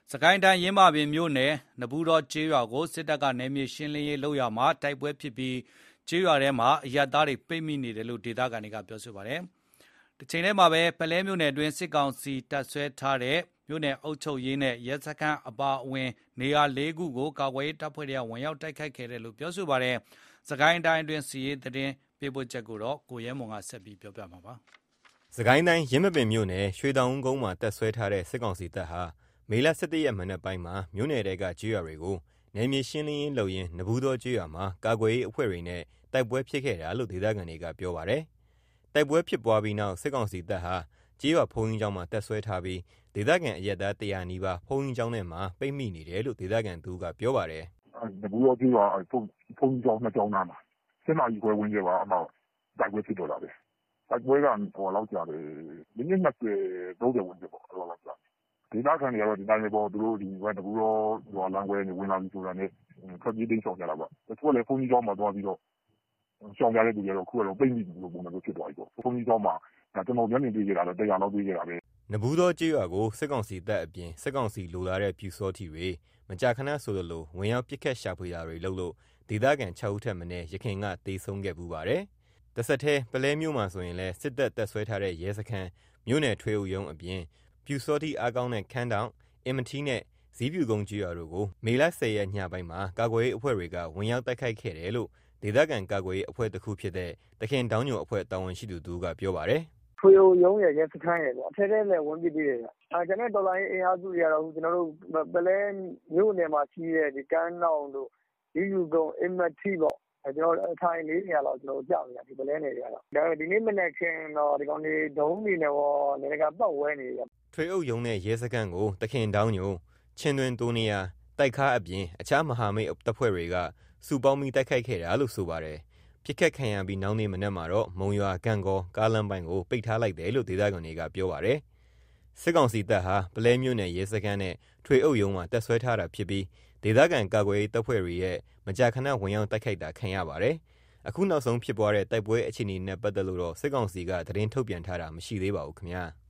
စကိုင်းတိုင်းယင်းမာပင်မြို့နယ်နဘူးတော်ကျေးရွာကိုစစ်တပ်ကနယ်မြေရှင်းလင်းရေးလုပ်ရာမှာတိုက်ပွဲဖြစ်ပြီးကျေးရွာထဲမှာအရပ်သားတွေပိတ်မိနေတယ်လို့ဒေသခံတွေကပြောဆိုပါတယ်။တချိန်တည်းမှာပဲပလဲမြို့နယ်အတွင်းစစ်ကောင်စီတပ်ဆွဲထားတဲ့မြို့နယ်အုပ်ချုပ်ရေးနဲ့ရဲစခန်းအပါအဝင်နေရာ၄ခုကိုကာကွယ်ရေးတပ်ဖွဲ့တွေကဝင်ရောက်တိုက်ခိုက်ခဲ့တယ်လို့ပြောဆိုပါတယ်။စကိုင်းတိုင်းအတွင်းစီရေးသတင်းပေးပို့ချက်ကိုတော့ကိုရဲမွန်ကဆက်ပြီးပြောပြမှာပါ။စကိုင်းတိုင်းရင်းမပင်မြို့နယ်ရွှေတောင်ကုန်းမှာတပ်ဆွဲထားတဲ့စစ်ကောင်စီတပ်ဟာမေလ17ရက်မနက်ပိုင်းမှာမြို့နယ်တဲကကျေးရွာတွေကိုနယ်မြေရှင်းလင်းရေးလုပ်ရင်းနဘူးတော်ကျေးရွာမှာကာကွယ်ရေးအဖွဲ့တွေနဲ့တိုက်ပွဲဖြစ်ခဲ့တာလို့ဒေသခံတွေကပြောပါတယ်။တိုက်ပွဲဖြစ်ပွားပြီးနောက်စစ်ကောင်စီတပ်ဟာကျေးရွာဘုံကြီးကျောင်းမှာတပ်ဆွဲထားပြီးဒေသခံအရက်သား100နီးပါးဘုံကြီးကျောင်းထဲမှာပိတ်မိနေတယ်လို့ဒေသခံသူကပြောပါတယ်။နဘူးတော်ကျေးရွာဘုံကြီးကျောင်းနှစ်ကျောင်းသားမှာ7နာရီခွဲဝန်းကျင်ပါအမှတိုက်ပွဲဖြစ်တော့တာပဲ။တိုက်ပွဲကလောက်ကြာတယ်မိနစ်20 30ဝန်းကျင်ပေါ့အဲ့လောက်ကြာဒေသခံတွေကတော့ဒီတိုင်းပဲပေါ့သူတို့ဒီနဘူးတော်ရွာလမ်းခွဲနေဝင်လာပြီဆိုတာနဲ့ထွက်ပြေးတိမ်းရှောင်ကြတာပေါ့တချို့လည်းဘုန်းကြီးကျောင်းမှာသွားပြီးတော့ရှောင်ကြတဲ့သူတွေကတော့ခုကတော့ပိတ်မိပြီလို့ပုံစံမျိုးဖြစ်သွားပြီပေါ့ဘုန်းကြီးကျောင်းမှာကျွန်တော်မျက်မြင်တွေ့ကြတာတော့100လောက်တွေ့ကြတာပဲနဘူးတော်ကျေးရွာကိုစစ်ကောင်စီတပ်အပြင်စစ်ကောင်စီလိုလာတဲ့ပြူစောထီတွေမကြာခဏဆိုလိုဝင်ရောက်ပစ်ခတ်ရှာဖွေတာတွေလုပ်လို့ဒေသခံ6ဦးထက်မနည်းရခင်ကတေဆုံးခဲ့ပူပါတယ်တဆက်ထဲပလဲမြို့မှာဆိုရင်လည်းစစ်တပ်ဆွဲထားတဲ့ရဲစခန်းမြို့နယ်ထွေအုပ်ရုံးအပြင်ပြူစောတိအားကောင်းတဲ့ခန်းတောင်အင်မထီးနဲ့ဇီးပြူကုန်းကြီးရွာတို့ကိုမေလ10ရက်ညပိုင်းမှာကာကွယ်ရေးအဖွဲ့တွေကဝင်ရောက်တိုက်ခိုက်ခဲ့တယ်လို့ဒေသခံကာကွယ်ရေးအဖွဲ့တစ်ခုဖြစ်တဲ့တခင်တောင်းညိုအဖွဲ့တာဝန်ရှိသူတို့ကပြောပါတယ်ထွေအုပ်ရုံးရဲ့ရဲစခန်းရဲ့ပေါ့အထက်ထဲလည်းဝင်ပစ်သေးတယ်ကျွန်တော်တော်လိုင်းအင်အားစုတွေကတော့ကျွန်တော်တို့ပလဲမြို့နယ်မှာရှိတဲ့ဒီကန်းတောင်တို့ဇီးပြူကုန်းအင်မထီးပေါ့ကျွန်တော်ထိုင်4နေရာလောက်ကျွန်တော်ကြောက်နေတာဒီပလဲနယ်တွေကတော့ဒါဒီနေ့မနေ့ခင်တော့ဒီကောင်တွေဒုံးနေနဲ့ပေါ့နေကပတ်ဝဲနေတယ်ထွေအုပ်ရုံးနဲ့ရဲစခန်းကိုတခင်တောင်းညိုချင်းတွင်တိုးနေရတိုက်ခါအပြင်အခြားမဟာမိတ်တပ်ဖွဲ့တွေကစုပေါင်းပြီးတိုက်ခိုက်ခဲ့တာလို့ဆိုပါတယ်ပြစ်ခတ်ခံရပြီးနောက်နေ့မနက်မှာတော့မုံရွာကံကောကားလမ်းပိုင်းကိုပိတ်ထားလိုက်တယ်လို့ဒေသခံတွေကပြောပါတယ်စစ်ကောင်စီတပ်ဟာပလဲမြို့နယ်ရဲစခန်းနဲ့ထွေအုပ်ရုံးမှာတပ်ဆွဲထားတာဖြစ်ပြီးဒေသခံကာကွယ်ရေးတပ်ဖွဲ့တွေရဲ့မကြာခဏဝင်ရောက်တိုက်ခိုက်တာခံရပါတယ်အခုနောက်ဆုံးဖြစ်ပွားတဲ့တိုက်ပွဲအခြေအနေနဲ့ပတ်သက်လို့တော့စစ်ကောင်စီကသတင်းထုတ်ပြန်ထားတာမရှိသေးပါဘူးခင်ဗျာ